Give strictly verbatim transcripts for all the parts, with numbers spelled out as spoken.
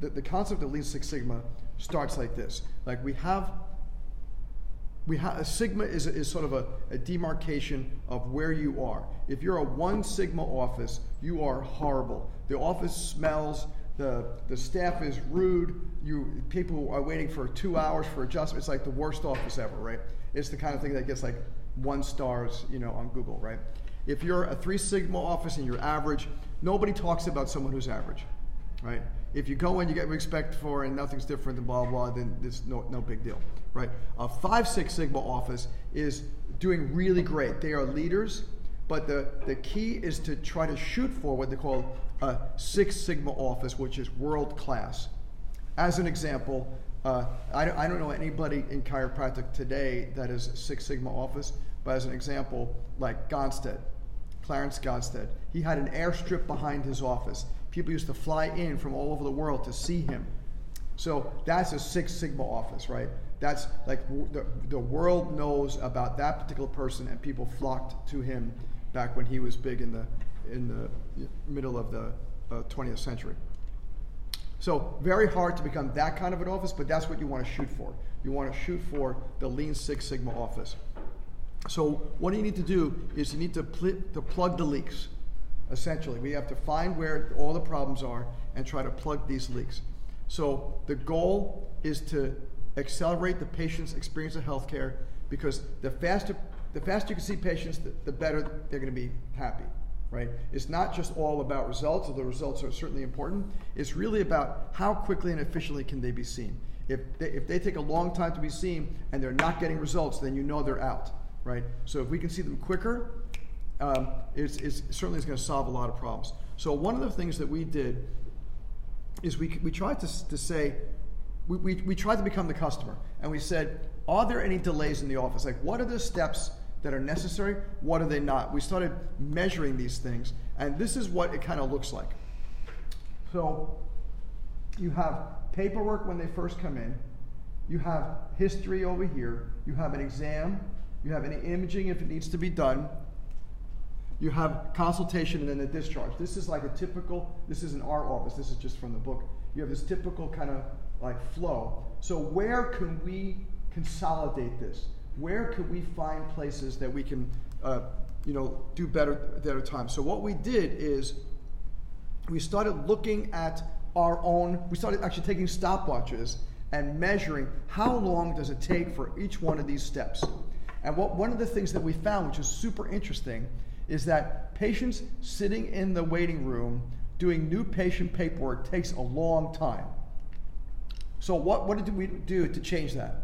the, the concept of Lean Six Sigma starts like this. Like we have, we have a sigma is, is sort of a, a demarcation of where you are. If you're a one sigma office, you are horrible. The office smells, the, the staff is rude, you people are waiting for two hours for adjustment. It's like the worst office ever, right? It's the kind of thing that gets like one stars, you know, on Google, right? If you're a three sigma office and you're average, nobody talks about someone who's average, right? If you go in, you get respect for, and nothing's different than blah, blah, then it's no, no big deal, right? A five, six sigma office is doing really great. They are leaders, but the, the key is to try to shoot for what they call a six sigma office, which is world class. As an example, uh, I, don't, I don't know anybody in chiropractic today that is a six sigma office, but as an example, like Gonstead, Clarence Gonstead, he had an airstrip behind his office. People used to fly in from all over the world to see him. So that's a Six Sigma office, right? That's like the, the world knows about that particular person, and people flocked to him back when he was big in the in the middle of the uh, twentieth century. So very hard to become that kind of an office, but that's what you want to shoot for. You want to shoot for the Lean Six Sigma office. So what you need to do is you need to, pl- to plug the leaks. Essentially, we have to find where all the problems are and try to plug these leaks. So the goal is to accelerate the patient's experience of healthcare, because the faster the faster you can see patients, the, the better they're going to be happy, right? It's not just all about results, although results are certainly important. It's really about how quickly and efficiently can they be seen. If they, if they take a long time to be seen and they're not getting results, then you know they're out, right? So if we can see them quicker, Um, it's, it's certainly is going to solve a lot of problems. So one of the things that we did is we we tried to, to say, we, we, we tried to become the customer, and we said, are there any delays in the office? Like, what are the steps that are necessary? What are they not? We started measuring these things, and this is what it kind of looks like. So you have paperwork when they first come in. You have history over here. You have an exam. You have any imaging if it needs to be done. You have consultation and then the discharge. This is like a typical, this is in our office, this is just from the book. You have this typical kind of like flow. So where can we consolidate this? Where could we find places that we can, uh, you know, do better at a time? So what we did is we started looking at our own, we started actually taking stopwatches and measuring how long does it take for each one of these steps. And what one of the things that we found, which is super interesting, is that patients sitting in the waiting room doing new patient paperwork takes a long time. So what, what did we do to change that?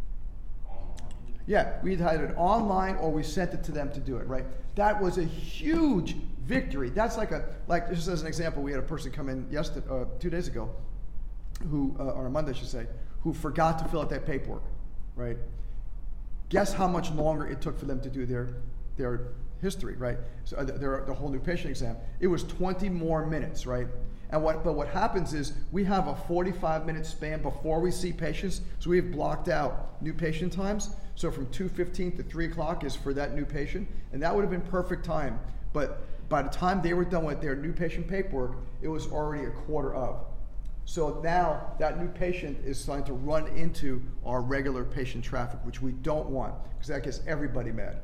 Yeah, we had it online or we sent it to them to do it, right? That was a huge victory. That's like a, like just as an example, we had a person come in yesterday, uh, two days ago, who, uh, or on Monday I should say, who forgot to fill out that paperwork, right? Guess how much longer it took for them to do their, their history, right? So the, the whole new patient exam. It was twenty more minutes, right? And what, but what happens is we have a forty-five minute span before we see patients. So we've blocked out new patient times. So from two fifteen to three o'clock is for that new patient. And that would have been perfect time. But by the time they were done with their new patient paperwork, it was already a quarter of. So now that new patient is starting to run into our regular patient traffic, which we don't want, because that gets everybody mad.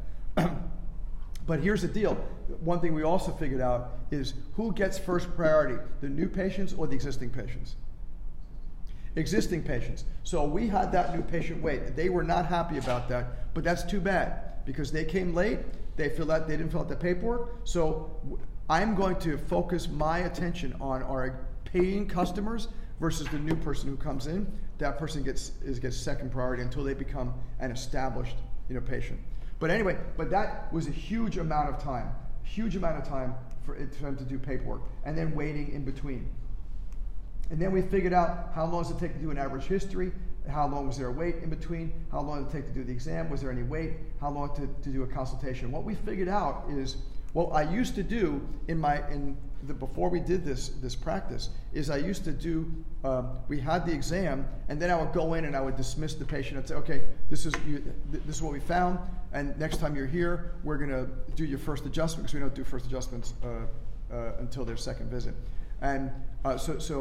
But here's the deal. One thing we also figured out is who gets first priority, the new patients or the existing patients? Existing patients. So we had that new patient wait. They were not happy about that, but that's too bad because they came late, they filled out, they didn't fill out the paperwork. So I'm going to focus my attention on our paying customers versus the new person who comes in. That person gets is gets second priority until they become an established, you know, patient. But anyway, but that was a huge amount of time, huge amount of time for, it, for them to do paperwork, and then waiting in between. And then we figured out how long does it take to do an average history, how long was there a wait in between, how long did it take to do the exam, was there any wait, how long to, to do a consultation. What we figured out is, what I used to do in my, in the, before we did this, this practice, is I used to do, um, we had the exam, and then I would go in and I would dismiss the patient and say, okay, this is, you, this is what we found, and next time you're here, we're gonna do your first adjustment, because we don't do first adjustments uh, uh, until their second visit. And uh, so, so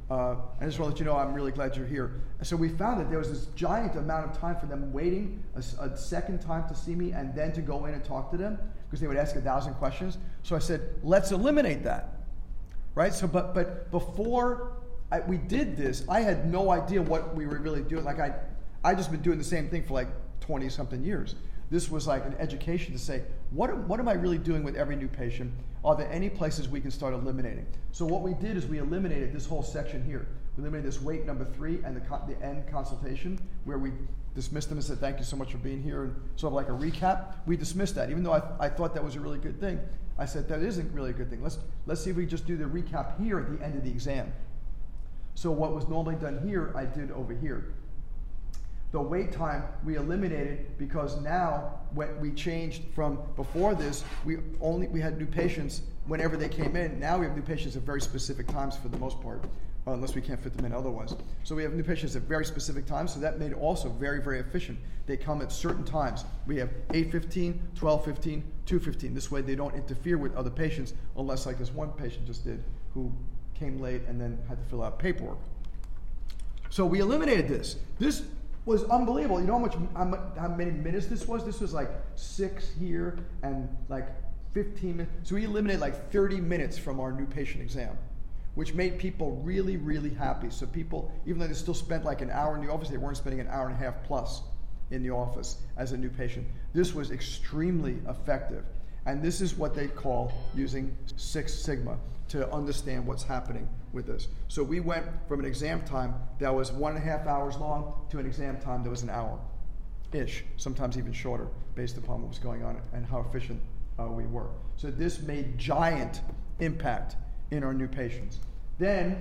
Uh, I just want to let you know I'm really glad you're here. So we found that there was this giant amount of time for them waiting a, a second time to see me and then to go in and talk to them because they would ask a thousand questions. So I said, let's eliminate that, right? So, but but before I, we did this, I had no idea what we were really doing. Like I, I just been doing the same thing for like twenty something years. This was like an education to say, what, what am I really doing with every new patient? Are there any places we can start eliminating? So what we did is we eliminated this whole section here. We eliminated this wait number three and the, the end consultation where we dismissed them and said, thank you so much for being here, and sort of like a recap. We dismissed that, even though I, I thought that was a really good thing. I said, that isn't really a good thing. Let's, let's see if we just do the recap here at the end of the exam. So what was normally done here, I did over here. The wait time we eliminated because now when we changed from before this, we only we had new patients whenever they came in. Now we have new patients at very specific times for the most part, uh, unless we can't fit them in otherwise. So we have new patients at very specific times, so that made it also very, very efficient. They come at certain times. We have eight fifteen, twelve fifteen, two fifteen. This way they don't interfere with other patients unless like this one patient just did who came late and then had to fill out paperwork. So we eliminated this. This was unbelievable. You know how much, how, how many minutes this was? This was like six here and like fifteen minutes. So we eliminated like thirty minutes from our new patient exam, which made people really, really happy. So people, even though they still spent like an hour in the office, they weren't spending an hour and a half plus in the office as a new patient. This was extremely effective. And this is what they call using Six Sigma to understand what's happening with this. So we went from an exam time that was one and a half hours long to an exam time that was an hour-ish, sometimes even shorter, based upon what was going on and how efficient uh, we were. So this made giant impact in our new patients. Then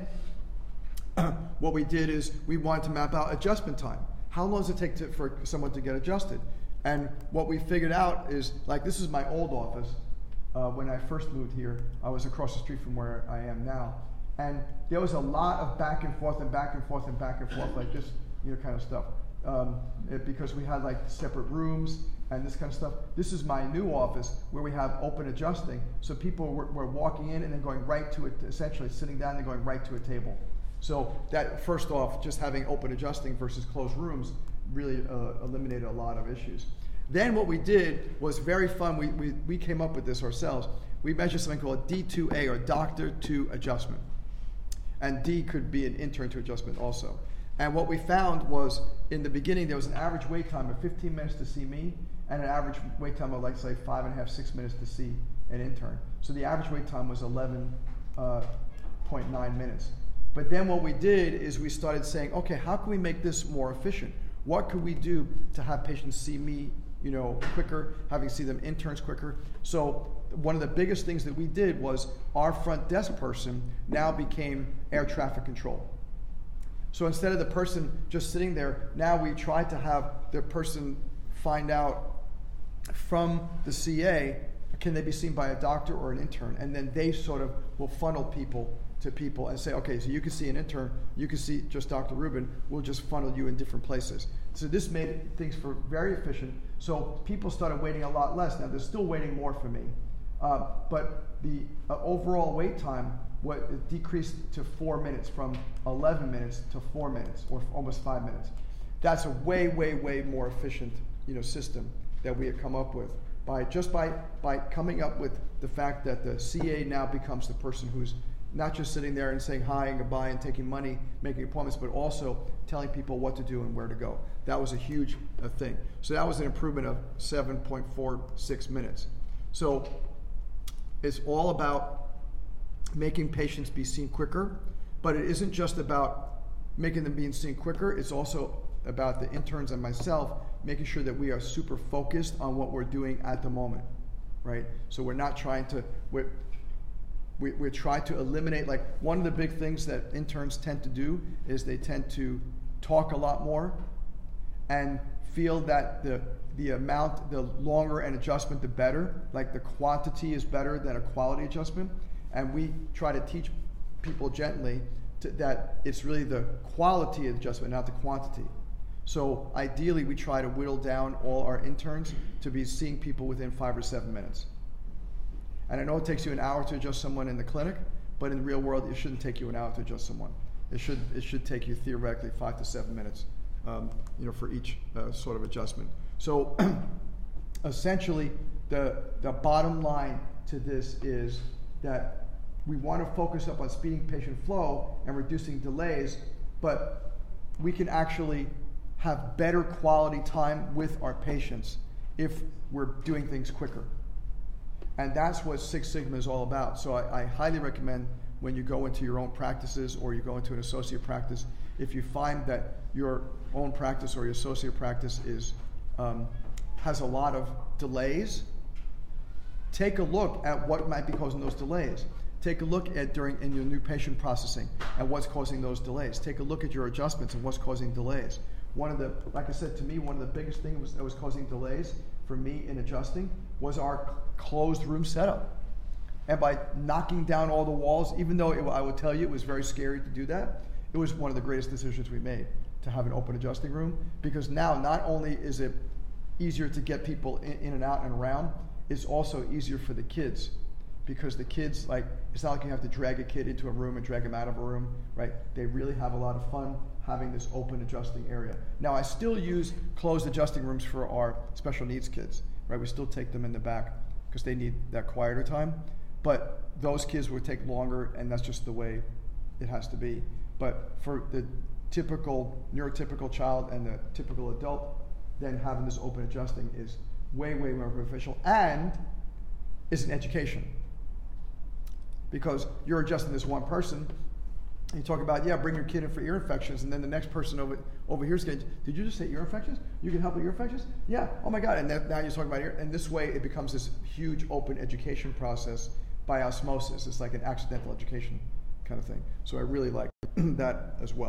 what we did is we wanted to map out adjustment time. How long does it take to, for someone to get adjusted? And what we figured out is, like, this is my old office. Uh, when I first moved here, I was across the street from where I am now. And there was a lot of back and forth and back and forth and back and forth, like this, you know, kind of stuff. Um, it, because we had like separate rooms and this kind of stuff. This is my new office where we have open adjusting. So people were, were walking in and then going right to it, essentially sitting down and going right to a table. So that, first off, just having open adjusting versus closed rooms really uh, eliminated a lot of issues. Then what we did was very fun. We, we, we came up with this ourselves. We measured something called D two A, or doctor to adjustment. And D could be an intern to adjustment also. And what we found was, in the beginning, there was an average wait time of fifteen minutes to see me, and an average wait time of, like, say, five and a half, six minutes to see an intern. So the average wait time was eleven point nine minutes. But then what we did is we started saying, okay, how can we make this more efficient? What could we do to have patients see me, you know, quicker, having see them interns quicker? So one of the biggest things that we did was our front desk person now became air traffic control. So instead of the person just sitting there, now we tried to have the person find out from the C A, can they be seen by a doctor or an intern? And then they sort of will funnel people to people and say, okay, so you can see an intern, you can see just Doctor Rubin, we'll just funnel you in different places. So this made things for very efficient. So people started waiting a lot less. Now they're still waiting more for me, uh, but the uh, overall wait time what, it decreased to four minutes from eleven minutes to four minutes, or almost five minutes. That's a way, way, way more efficient, you know, system that we have come up with by just by by coming up with the fact that the C A now becomes the person who's not just sitting there and saying hi and goodbye and taking money, making appointments, but also telling people what to do and where to go. That was a huge uh, thing. So that was an improvement of seven point four six minutes. So it's all about making patients be seen quicker, but it isn't just about making them being seen quicker. It's also about the interns and myself making sure that we are super focused on what we're doing at the moment, right? So we're not trying to, we're, we, we try to eliminate, like, one of the big things that interns tend to do is they tend to talk a lot more and feel that the the amount, the longer an adjustment, the better. Like the quantity is better than a quality adjustment. And we try to teach people gently to, that it's really the quality adjustment, not the quantity. So ideally, we try to whittle down all our interns to be seeing people within five or seven minutes. And I know it takes you an hour to adjust someone in the clinic, but in the real world, it shouldn't take you an hour to adjust someone. It should it should take you theoretically five to seven minutes, um, you know, for each uh, sort of adjustment. So essentially, the the bottom line to this is that we want to focus up on speeding patient flow and reducing delays, but we can actually have better quality time with our patients if we're doing things quicker. And that's what Six Sigma is all about. So I, I highly recommend when you go into your own practices or you go into an associate practice, if you find that your own practice or your associate practice is um, has a lot of delays, take a look at what might be causing those delays. Take a look at during in your new patient processing and what's causing those delays. Take a look at your adjustments and what's causing delays. One of the, like I said, to me, one of the biggest things was, that was causing delays for me in adjusting was our closed room setup. And by knocking down all the walls, even though it, I would tell you it was very scary to do that, it was one of the greatest decisions we made to have an open adjusting room, because now not only is it easier to get people in, in and out and around, it's also easier for the kids, because the kids, like, it's not like you have to drag a kid into a room and drag them out of a room, right? They really have a lot of fun having this open adjusting area. Now, I still use closed adjusting rooms for our special needs kids, right? We still take them in the back because they need that quieter time, but those kids would take longer, and that's just the way it has to be. But for the typical neurotypical child and the typical adult, then having this open adjusting is way, way more beneficial, and is an education. Because you're adjusting this one person, you talk about, yeah, bring your kid in for ear infections, and then the next person over over here is going, did you just say ear infections? You can help with ear infections? Yeah, oh my God, and then, now you're talking about ear, and this way it becomes this huge open education process by osmosis. It's like an accidental education kind of thing. So I really like that as well.